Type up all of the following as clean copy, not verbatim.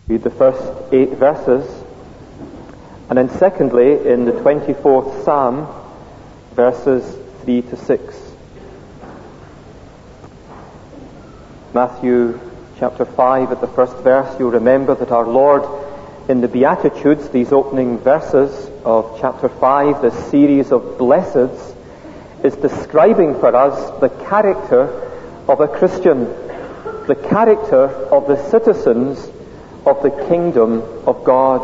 Read the first 8 verses, and then secondly in the 24th Psalm, verses 3 to 6. Matthew chapter 5 at the first verse, you'll remember that our Lord in the Beatitudes, these opening verses of chapter 5, this series of blesseds, is describing for us the character of a Christian, the character of the citizens of the kingdom of God.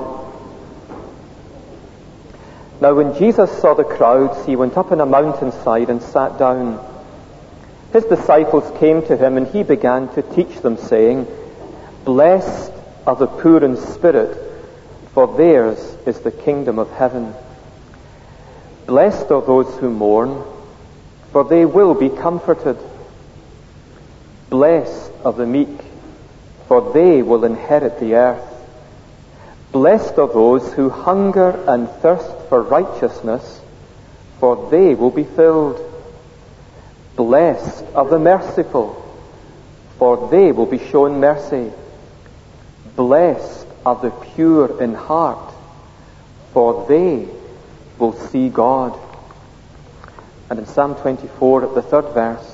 Now when Jesus saw the crowds, he went up on a mountainside and sat down. His disciples came to him, and he began to teach them, saying, "Blessed are the poor in spirit, for theirs is the kingdom of heaven. Blessed are those who mourn, for they will be comforted. Blessed are the meek, for they will inherit the earth. Blessed are those who hunger and thirst for righteousness, for they will be filled. Blessed are the merciful, for they will be shown mercy. Blessed are the pure in heart, for they will see God." And in Psalm 24 at the 3rd verse,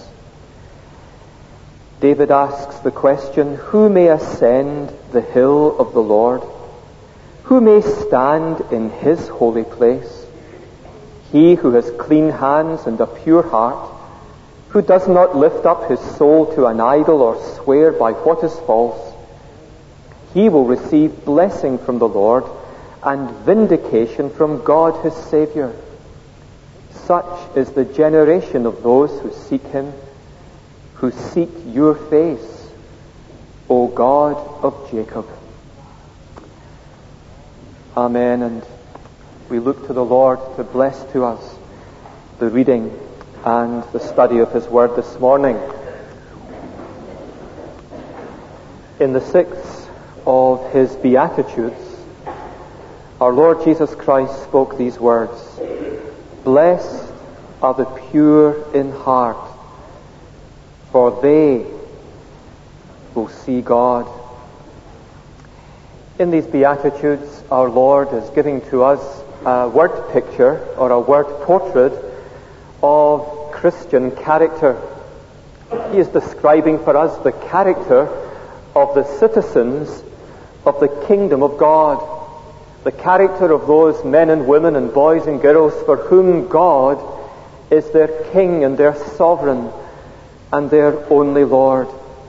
David asks the question, "Who may ascend the hill of the Lord? Who may stand in his holy place? He who has clean hands and a pure heart, who does not lift up his soul to an idol or swear by what is false. He will receive blessing from the Lord and vindication from God his Saviour. Such is the generation of those who seek him, who seek your face, O God of Jacob." Amen. And we look to the Lord to bless to us the reading and the study of his word this morning. In the 6th of his Beatitudes, our Lord Jesus Christ spoke these words, "Blessed are the pure in heart, for they will see God." In these Beatitudes, our Lord is giving to us a word picture or a word portrait of Christian character. He is describing for us the character of the citizens of the kingdom of God, the character of those men and women and boys and girls for whom God is their King and their Sovereign and their only Lord.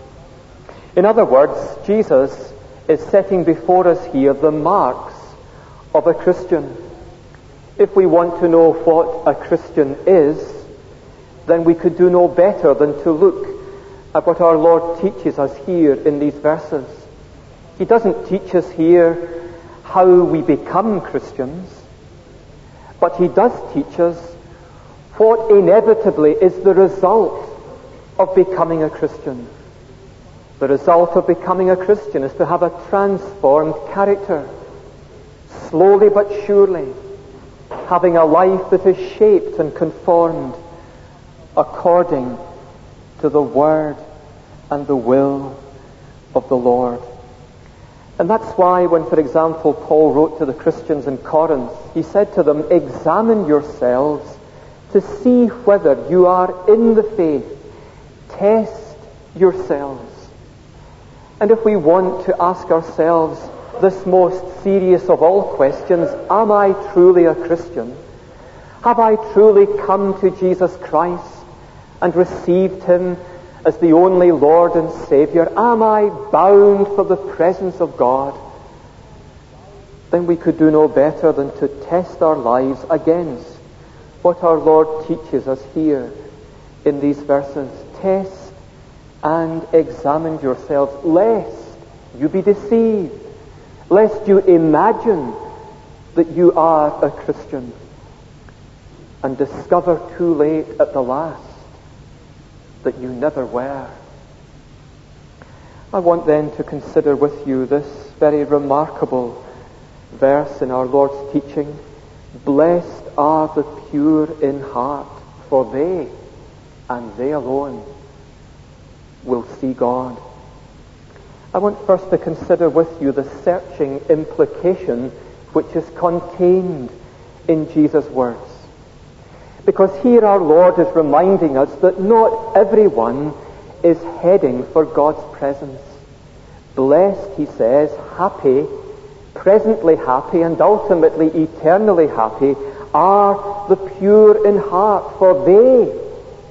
In other words, Jesus is setting before us here the marks of a Christian. If we want to know what a Christian is, then we could do no better than to look at what our Lord teaches us here in these verses. He doesn't teach us here how we become Christians, but he does teach us what inevitably is the result of becoming a Christian. The result of becoming a Christian is to have a transformed character, slowly but surely, having a life that is shaped and conformed according to the word and the will of the Lord. And that's why when, for example, Paul wrote to the Christians in Corinth, he said to them, "Examine yourselves to see whether you are in the faith. Test yourselves." And if we want to ask ourselves this most serious of all questions, am I truly a Christian? Have I truly come to Jesus Christ and received him as the only Lord and Savior? Am I bound for the presence of God? Then we could do no better than to test our lives against what our Lord teaches us here in these verses. Test and examine yourselves, lest you be deceived, lest you imagine that you are a Christian and discover too late at the last that you never were. I want then to consider with you this very remarkable verse in our Lord's teaching. "Blessed are the pure in heart, for they, and they alone, will see God." I want first to consider with you the searching implication which is contained in Jesus' words. Because here our Lord is reminding us that not everyone is heading for God's presence. Blessed, he says, happy, presently happy, and ultimately eternally happy are the pure in heart, for they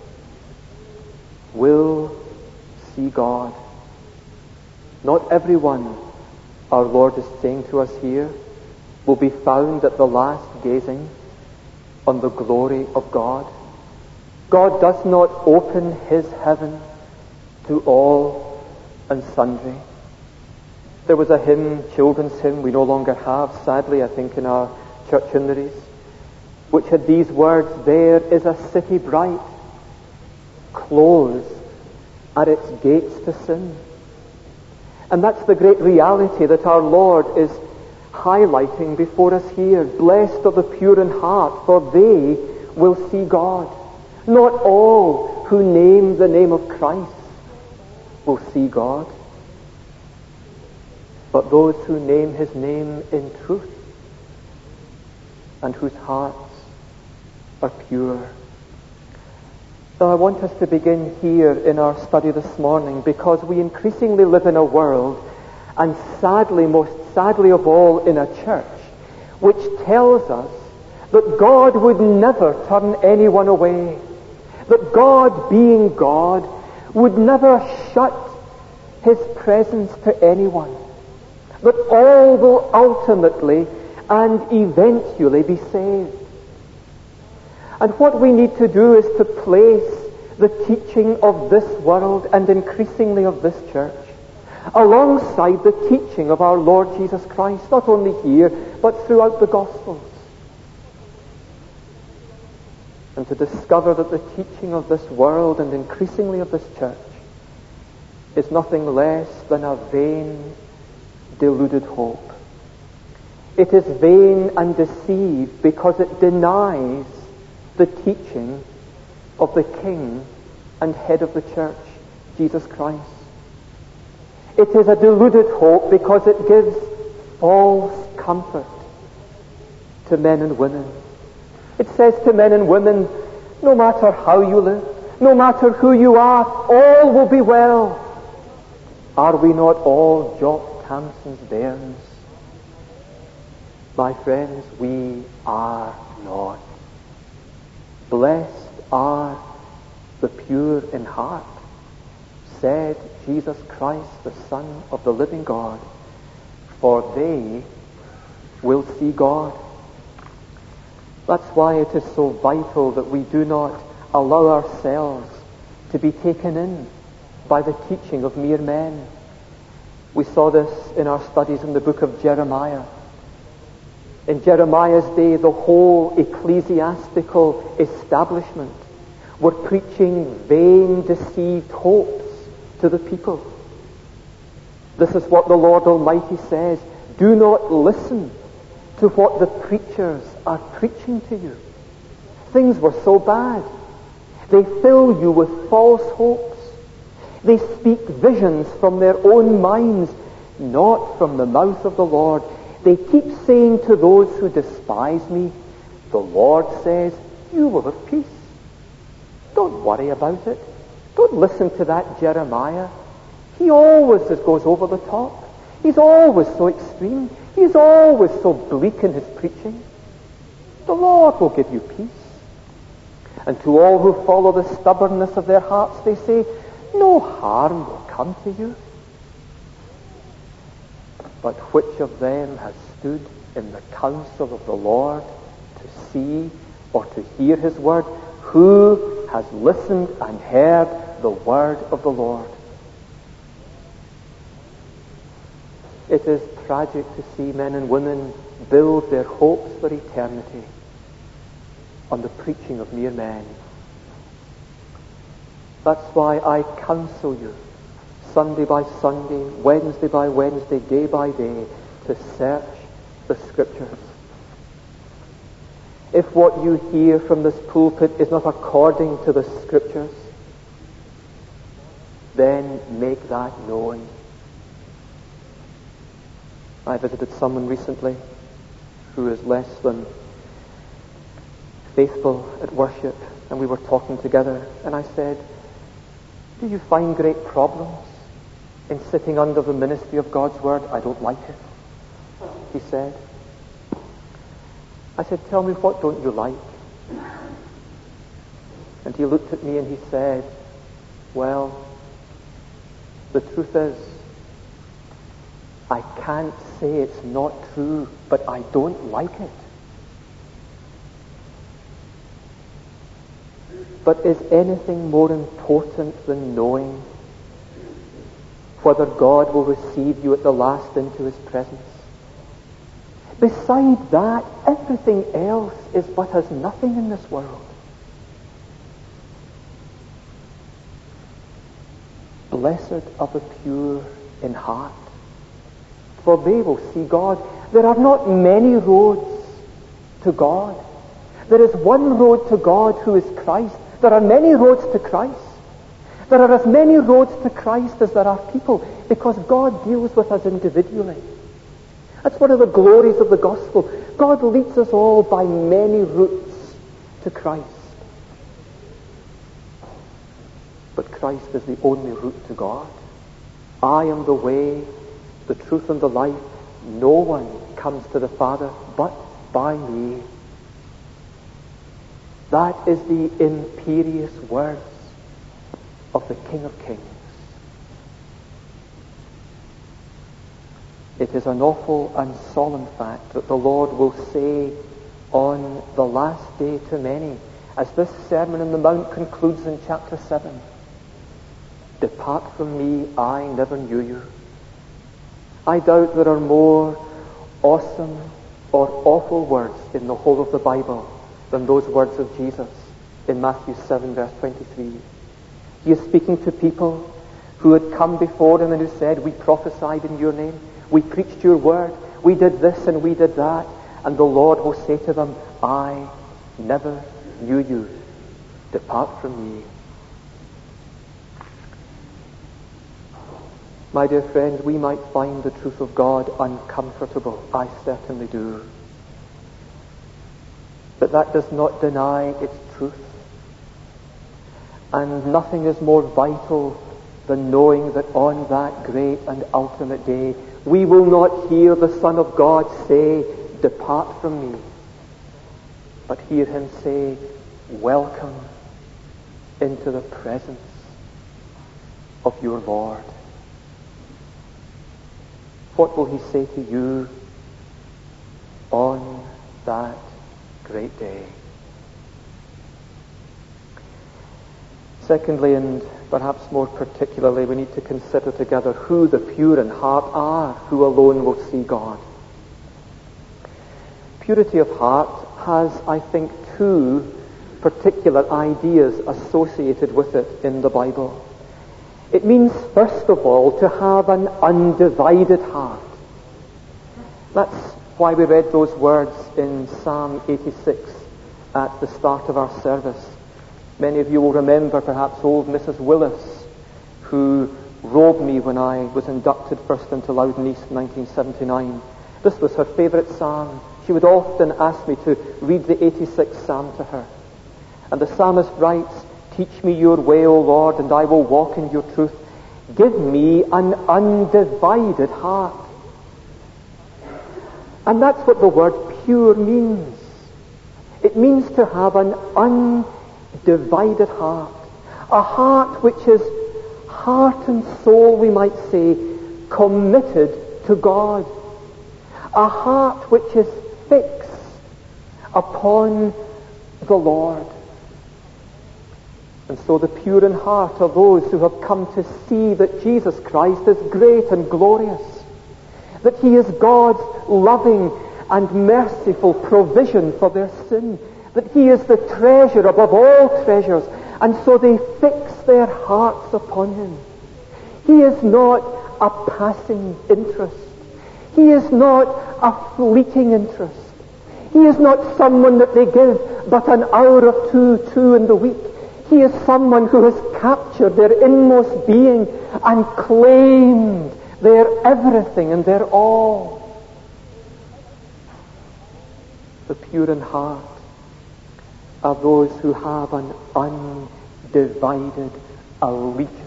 will see God. Not everyone, our Lord is saying to us here, will be found at the last gazing on the glory of God. God does not open his heaven to all and sundry. There was a hymn, children's hymn, we no longer have, sadly, I think, in our church hymnaries, which had these words, "There is a city bright, closed at its gates to sin." And that's the great reality that our Lord is highlighting before us here. Blessed are the pure in heart, for they will see God. Not all who name the name of Christ will see God, but those who name his name in truth and whose hearts are pure. So I want us to begin here in our study this morning, because we increasingly live in a world, and sadly, most sadly of all, in a church, which tells us that God would never turn anyone away, that God, being God, would never shut his presence to anyone, that all will ultimately and eventually be saved. And what we need to do is to place the teaching of this world, and increasingly of this church, alongside the teaching of our Lord Jesus Christ, not only here, but throughout the Gospels. And to discover that the teaching of this world, and increasingly of this church, is nothing less than a vain, deluded hope. It is vain and deceived because it denies the teaching of the King and head of the church, Jesus Christ. It is a deluded hope because it gives false comfort to men and women. It says to men and women, no matter how you live, no matter who you are, all will be well. Are we not all Jock Tamson's bairns? My friends, we are not. Blessed are the pure in heart, said Jesus Christ, the Son of the living God, for they will see God. That's why it is so vital that we do not allow ourselves to be taken in by the teaching of mere men. We saw this in our studies in the book of Jeremiah. In Jeremiah's day, the whole ecclesiastical establishment were preaching vain, deceived hopes to the people. This is what the Lord Almighty says: do not listen to what the preachers are preaching to you. Things were so bad. They fill you with false hopes. They speak visions from their own minds, not from the mouth of the Lord. They keep saying to those who despise me, the Lord says, you will have peace. Don't worry about it. Don't listen to that Jeremiah. He always just goes over the top. He's always so extreme. He's always so bleak in his preaching. The Lord will give you peace. And to all who follow the stubbornness of their hearts, they say, no harm will come to you. But which of them has stood in the counsel of the Lord to see or to hear his word? Who has listened and heard the word of the Lord? It is tragic to see men and women build their hopes for eternity on the preaching of mere men. That's why I counsel you, Sunday by Sunday, Wednesday by Wednesday, day by day, to search the Scriptures. If what you hear from this pulpit is not according to the Scriptures, then make that known. I visited someone recently who is less than faithful at worship, and we were talking together, and I said, do you find great problems in sitting under the ministry of God's Word? I don't like it, he said. I said, tell me, what don't you like? And he looked at me and he said, well, the truth is, I can't say it's not true, but I don't like it. But is anything more important than knowing whether God will receive you at the last into his presence? Beside that, everything else is but as nothing in this world. Blessed are the pure in heart, for they will see God. There are not many roads to God. There is one road to God, who is Christ. There are many roads to Christ. There are as many roads to Christ as there are people, because God deals with us individually. That's one of the glories of the gospel. God leads us all by many routes to Christ. But Christ is the only route to God. I am the way, the truth, and the life. No one comes to the Father but by me. That is the imperious words of the King of Kings. It is an awful and solemn fact that the Lord will say on the last day to many, as this Sermon on the Mount concludes in chapter 7, depart from me, I never knew you. I doubt there are more awesome or awful words in the whole of the Bible than those words of Jesus in Matthew 7 verse 23. He is speaking to people who had come before him and who said, we prophesied in your name, we preached your word, we did this and we did that. And the Lord will say to them, I never knew you. Depart from me. My dear friends, we might find the truth of God uncomfortable. I certainly do. But that does not deny its truth. And nothing is more vital than knowing that on that great and ultimate day, we will not hear the Son of God say, depart from me, but hear him say, welcome into the presence of your Lord. What will he say to you on that great day? Secondly, and perhaps more particularly, we need to consider together who the pure in heart are, who alone will see God. Purity of heart has, I think, two particular ideas associated with it in the Bible. It means, first of all, to have an undivided heart. That's why we read those words in Psalm 86 at the start of our service. Many of you will remember perhaps old Mrs. Willis, who robed me when I was inducted first into Loudon East in 1979. This was her favourite psalm. She would often ask me to read the 86th psalm to her. And the psalmist writes, teach me your way, O Lord, and I will walk in your truth. Give me an undivided heart. And that's what the word pure means. It means to have an undivided heart. A heart which is heart and soul, we might say, committed to God. A heart which is fixed upon the Lord. And so the pure in heart are those who have come to see that Jesus Christ is great and glorious, that he is God's loving and merciful provision for their sin, that he is the treasure above all treasures, and so they fix their hearts upon him. He is not a passing interest. He is not a fleeting interest. He is not someone that they give but an hour or two in the week. He is someone who has captured their inmost being and claimed their everything and their all. pure in heart are those who have an undivided allegiance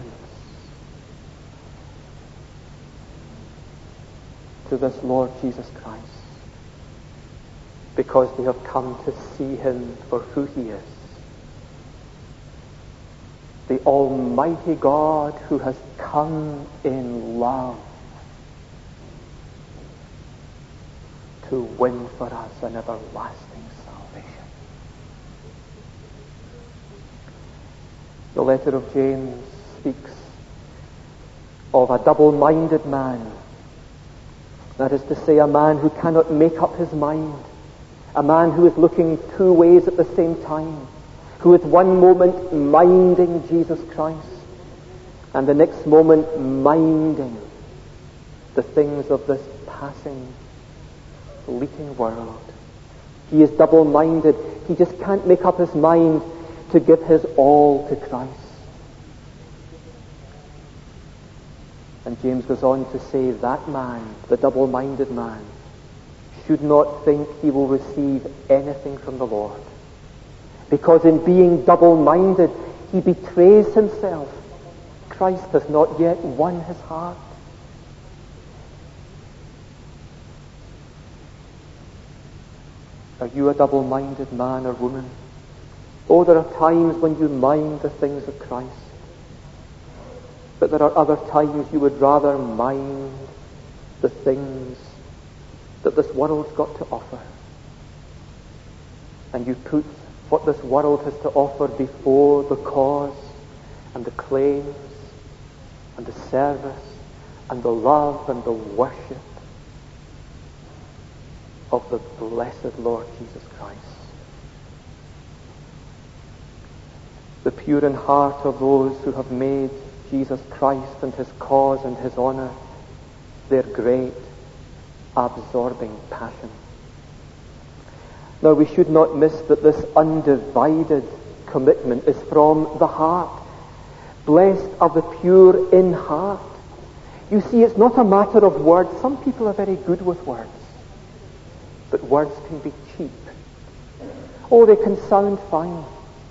to this Lord Jesus Christ, because they have come to see him for who he is. The Almighty God who has come in love to win for us an everlasting salvation. The letter of James speaks of a double-minded man. That is to say, a man who cannot make up his mind. A man who is looking two ways at the same time. Who is one moment minding Jesus Christ and the next moment minding the things of this passing, fleeting world. He is double-minded. He just can't make up his mind to give his all to Christ. And James goes on to say that man, the double-minded man, should not think he will receive anything from the Lord. Because in being double-minded, he betrays himself. Christ has not yet won his heart. Are you a double-minded man or woman? Oh, there are times when you mind the things of Christ. But there are other times you would rather mind the things that this world's got to offer. And you put what this world has to offer before the cause and the claims and the service and the love and the worship of the blessed Lord Jesus Christ. The pure in heart of those who have made Jesus Christ and his cause and his honor their great absorbing passion. Now, we should not miss that this undivided commitment is from the heart. Blessed are the pure in heart. You see, it's not a matter of words. Some people are very good with words. But words can be cheap. Oh, they can sound fine.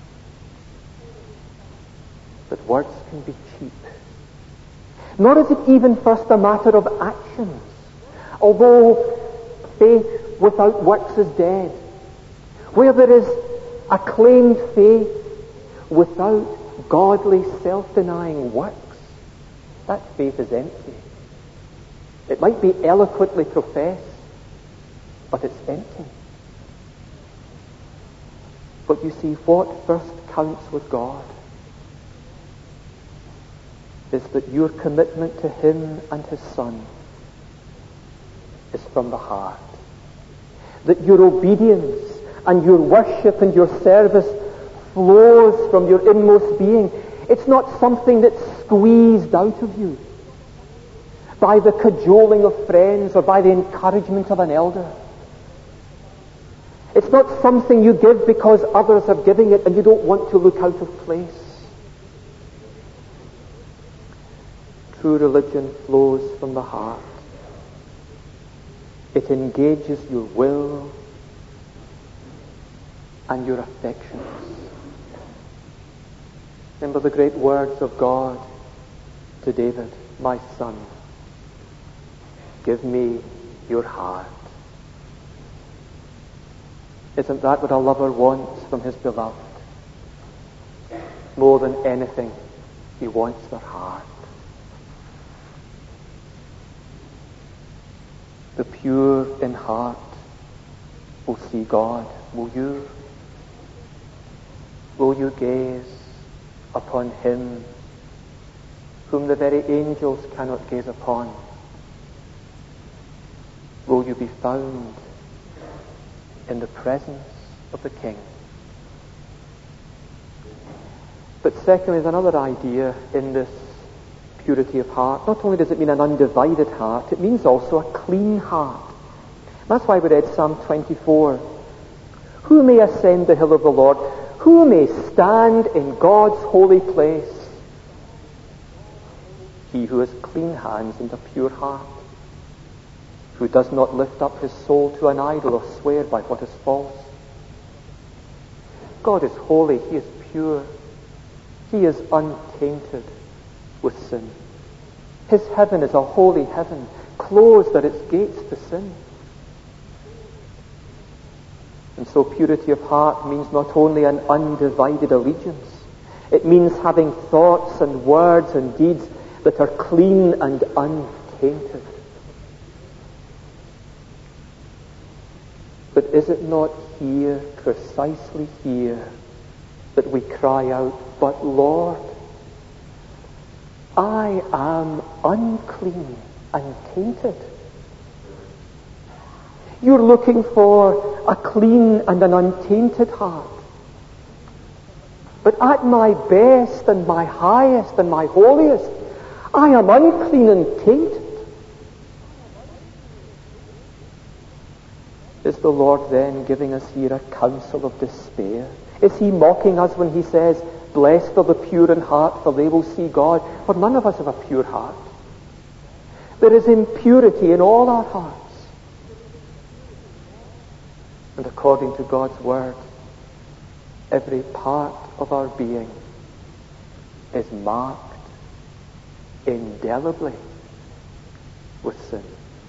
But words can be cheap. Nor is it even first a matter of actions. Although faith without works is dead. Where there is acclaimed faith without godly self-denying works, that faith is empty. It might be eloquently professed, but it's empty. But you see, what first counts with God is that your commitment to him and his Son is from the heart. That your obedience and your worship and your service flows from your inmost being. It's not something that's squeezed out of you by the cajoling of friends or by the encouragement of an elder. It's not something you give because others are giving it and you don't want to look out of place. True religion flows from the heart. It engages your will and your affections. Remember the great words of God to David, "My son, give me your heart." Isn't that what a lover wants from his beloved? More than anything, he wants their heart. The pure in heart will see God. Will you? Will you gaze upon him whom the very angels cannot gaze upon? Will you be found in the presence of the King? But secondly, there's another idea in this purity of heart. Not only does it mean an undivided heart, it means also a clean heart. That's why we read Psalm 24. Who may ascend the hill of the Lord? Who may stand in God's holy place? He who has clean hands and a pure heart, who does not lift up his soul to an idol or swear by what is false, God is holy. He is pure. He is untainted with sin. His heaven is a holy heaven, closed at its gates to sin. And so purity of heart means not only an undivided allegiance, it means having thoughts and words and deeds that are clean and untainted. But is it not here, precisely here, that we cry out, "But Lord, I am unclean and tainted"? You're looking for a clean and an untainted heart. But at my best and my highest and my holiest, I am unclean and tainted. Is the Lord then giving us here a counsel of despair? Is he mocking us when he says, "Blessed are the pure in heart, for they will see God"? For none of us have a pure heart. There is impurity in all our hearts. And according to God's word, every part of our being is marked indelibly with sin.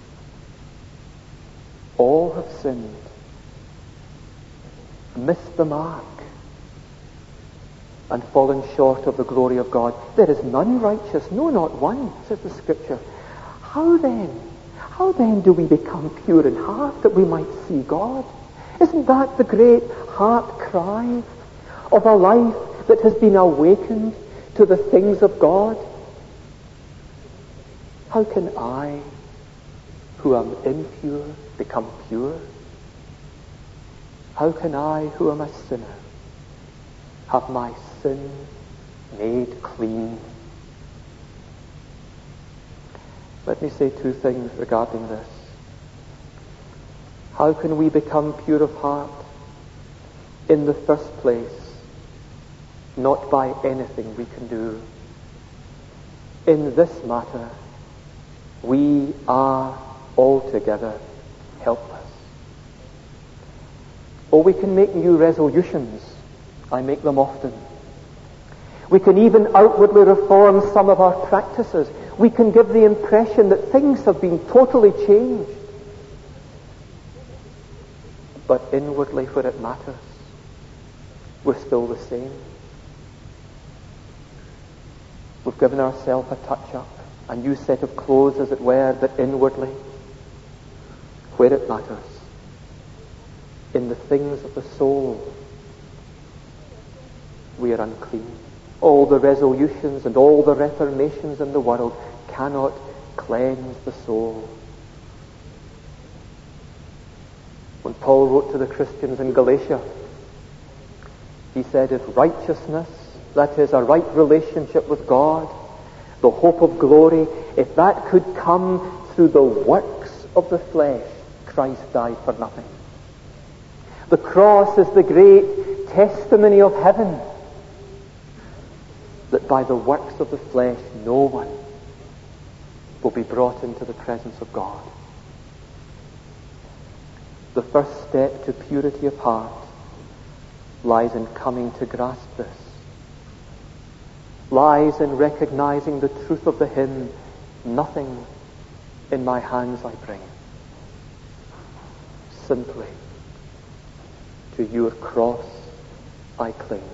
All have sinned, missed the mark, and fallen short of the glory of God. There is none righteous, no, not one, says the Scripture. How then do we become pure in heart that we might see God? Isn't that the great heart cry of a life that has been awakened to the things of God? How can I, who am impure, become pure? How can I, who am a sinner, have my sin made clean? Let me say two things regarding this. How can we become pure of heart? In the first place, not by anything we can do. In this matter, we are altogether helpless. Or we can make new resolutions. I make them often. We can even outwardly reform some of our practices. We can give the impression that things have been totally changed. But inwardly, where it matters, we're still the same. We've given ourselves a touch-up, a new set of clothes, as it were, but inwardly, where it matters, in the things of the soul, we are unclean. All the resolutions and all the reformations in the world cannot cleanse the soul. When Paul wrote to the Christians in Galatia, he said, if righteousness, that is a right relationship with God, the hope of glory, if that could come through the works of the flesh, Christ died for nothing. The cross is the great testimony of heaven that by the works of the flesh no one will be brought into the presence of God. The first step to purity of heart lies in coming to grasp this. Lies in recognizing the truth of the hymn, nothing in my hands I bring. Simply to your cross I cling.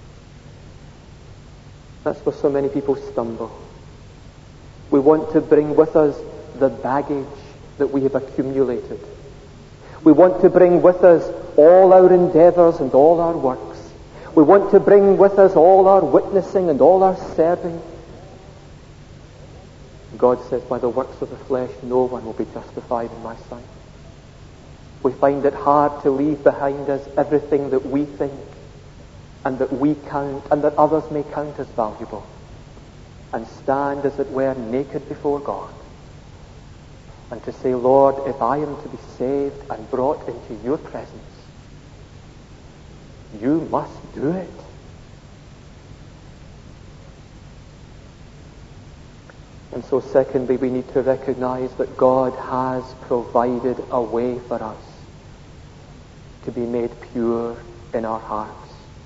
That's where so many people stumble. We want to bring with us the baggage that we have accumulated. We want to bring with us all our endeavors and all our works. We want to bring with us all our witnessing and all our serving. God says, by the works of the flesh, no one will be justified in my sight. We find it hard to leave behind us everything that we think and that we count and that others may count as valuable, and stand, as it were, naked before God, and to say, Lord, if I am to be saved and brought into your presence, you must do it. And so secondly, we need to recognize that God has provided a way for us to be made pure in our hearts.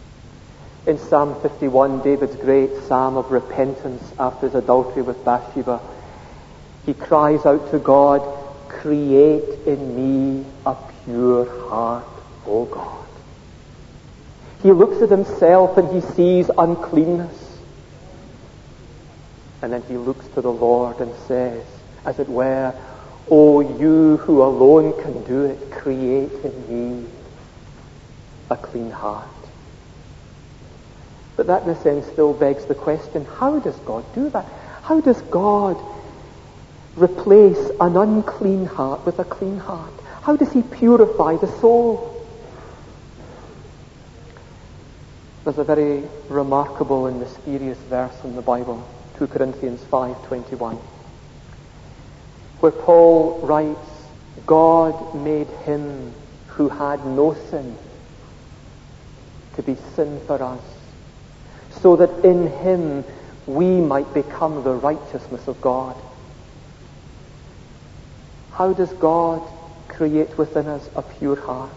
In Psalm 51, David's great psalm of repentance after his adultery with Bathsheba, he cries out to God, "Create in me a pure heart, O God." He looks at himself and he sees uncleanness. And then he looks to the Lord and says, as it were, "O you who alone can do it, create in me a clean heart." But that in a sense still begs the question, how does God do that? How does God replace an unclean heart with a clean heart? How does he purify the soul? There's a very remarkable and mysterious verse in the Bible, 2 Corinthians 5:21, where Paul writes, "God made him who had no sin to be sin for us, so that in him we might become the righteousness of God." How does God create within us a pure heart?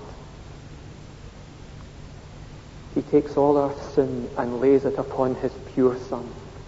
He takes all our sin and lays it upon his pure Son.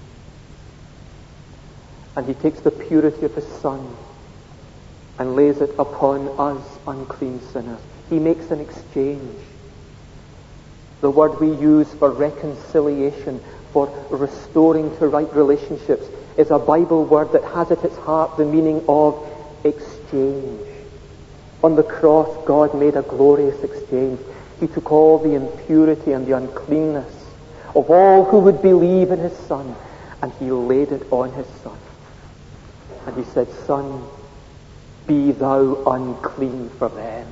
And he takes the purity of his Son and lays it upon us unclean sinners. He makes an exchange. The word we use for reconciliation, for restoring to right relationships, is a Bible word that has at its heart the meaning of exchange. On the cross, God made a glorious exchange. He took all the impurity and the uncleanness of all who would believe in his Son, and he laid it on his Son. And he said, "Son, be thou unclean for them."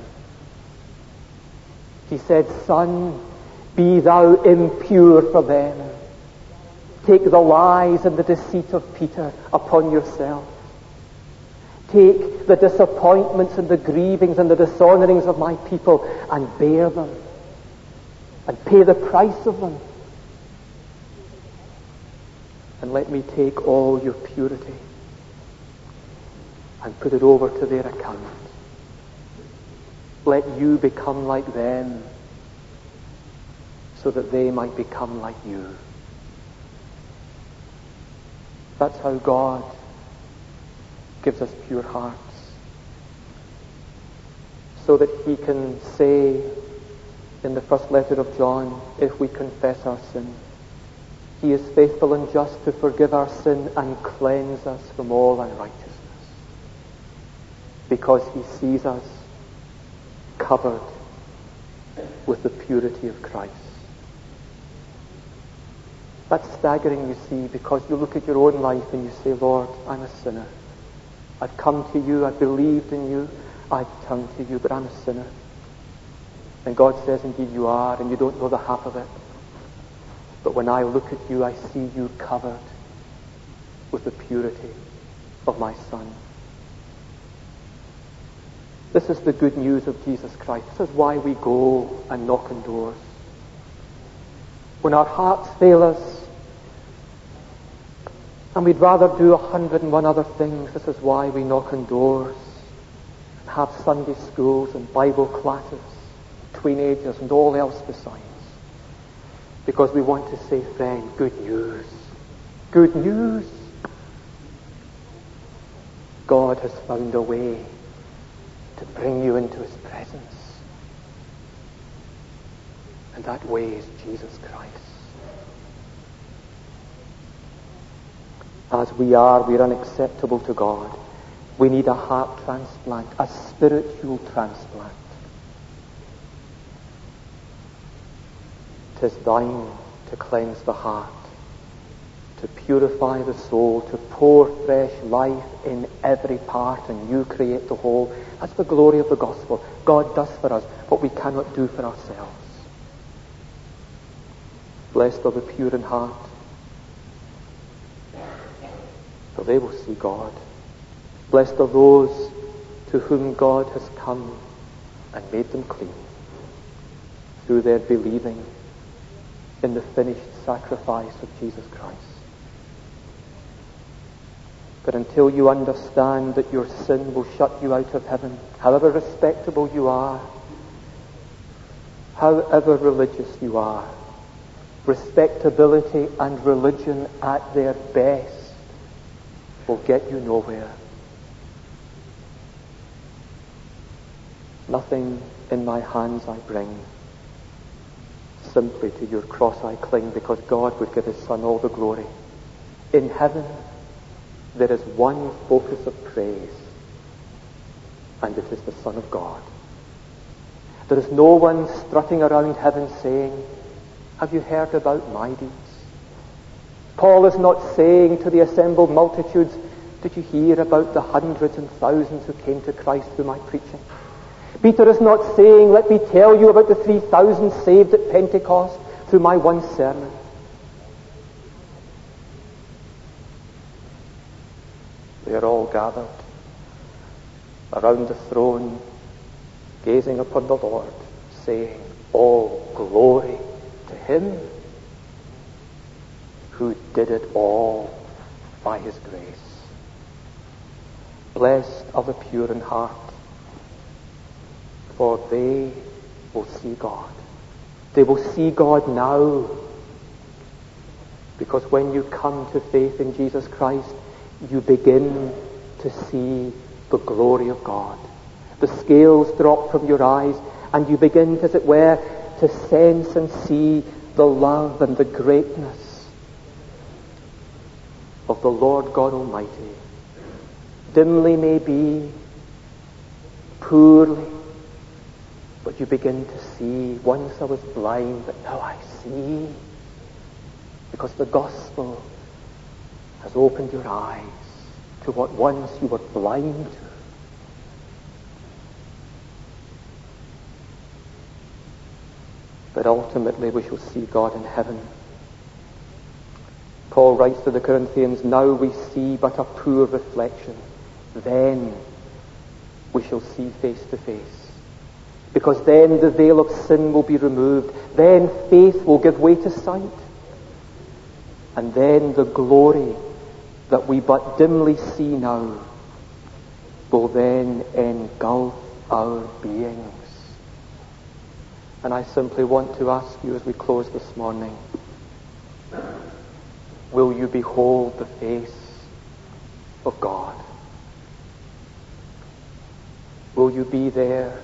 He said, "Son, be thou impure for them. Take the lies and the deceit of Peter upon yourself. Take the disappointments and the grievings and the dishonourings of my people and bear them and pay the price of them. And let me take all your purity and put it over to their account. Let you become like them so that they might become like you." That's how God gives us pure hearts, so that he can say in the first letter of John, if we confess our sin, he is faithful and just to forgive our sin and cleanse us from all unrighteousness, because he sees us covered with the purity of Christ. That's staggering, you see, because you look at your own life and you say, "Lord, I'm a sinner. I've come to you, I've believed in you, I've turned to you, but I'm a sinner." And God says, "Indeed you are, and you don't know the half of it. But when I look at you, I see you covered with the purity of my Son." This is the good news of Jesus Christ. This is why we go and knock on doors. When our hearts fail us, and we'd rather do 101 other things, this is why we knock on doors and have Sunday schools and Bible classes, teenagers and all else besides. Because we want to say, "Friend, good news. Good news. God has found a way to bring you into his presence. And that way is Jesus Christ." As we are, we're unacceptable to God. We need a heart transplant, a spiritual transplant. "'Tis thine to cleanse the heart, to purify the soul, to pour fresh life in every part, and you create the whole." That's the glory of the gospel. God does for us what we cannot do for ourselves. Blessed are the pure in heart, for they will see God. Blessed are those to whom God has come and made them clean through their believing in the finished sacrifice of Jesus Christ. But until you understand that your sin will shut you out of heaven, however respectable you are, however religious you are, respectability and religion at their best will get you nowhere. Nothing in my hands I bring, simply to your cross I cling, because God would give his Son all the glory. In heaven there is one focus of praise, and it is the Son of God. There is no one strutting around heaven saying, have you heard about my deeds? Paul is not saying to the assembled multitudes, did you hear about the hundreds and thousands who came to Christ through my preaching? Peter is not saying, let me tell you about the 3,000 saved at Pentecost through my one sermon. They are all gathered around the throne, gazing upon the Lord, saying, all glory to him who did it all by his grace. Blessed are the pure in heart, for they will see God. They will see God now, because when you come to faith in Jesus Christ, you begin to see the glory of God. The scales drop from your eyes, and you begin, as it were, to sense and see the love and the greatness of the Lord God Almighty. Dimly maybe, poorly, but you begin to see. Once I was blind, but now I see, because the gospel has opened your eyes to what once you were blind to. But ultimately we shall see God in heaven. Paul writes to the Corinthians, now we see but a poor reflection. Then we shall see face to face. Because then the veil of sin will be removed. Then faith will give way to sight. And then the glory that we but dimly see now will then engulf our beings. And I simply want to ask you as we close this morning, will you behold the face of God? Will you be there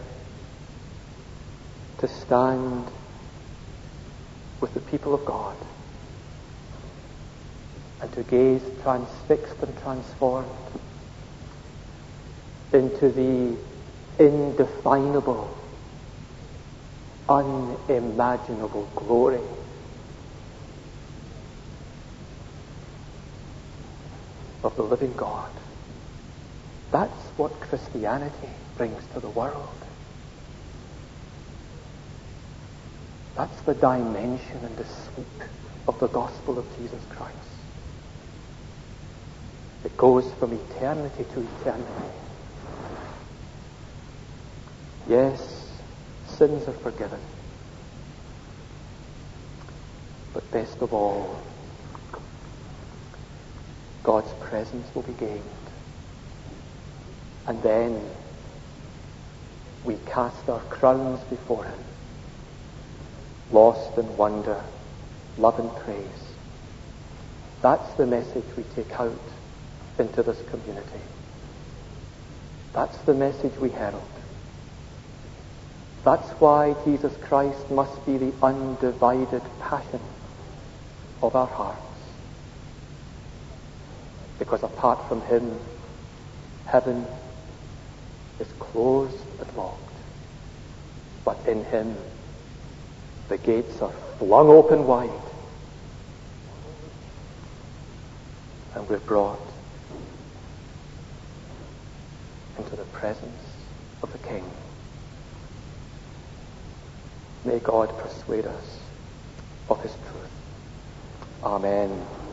to stand with the people of God and to gaze transfixed and transformed into the indefinable, unimaginable glory of the living God? That's what Christianity brings to the world. That's the dimension and the sweep of the gospel of Jesus Christ. It goes from eternity to eternity. Yes, sins are forgiven. But best of all, God's presence will be gained. And then we cast our crowns before him, lost in wonder, love and praise. That's the message we take out into this community. That's the message we herald. That's why Jesus Christ must be the undivided passion of our hearts. Because apart from him, heaven is closed and locked. But in him, the gates are flung open wide. And we're brought into the presence of the King. May God persuade us of his truth. Amen.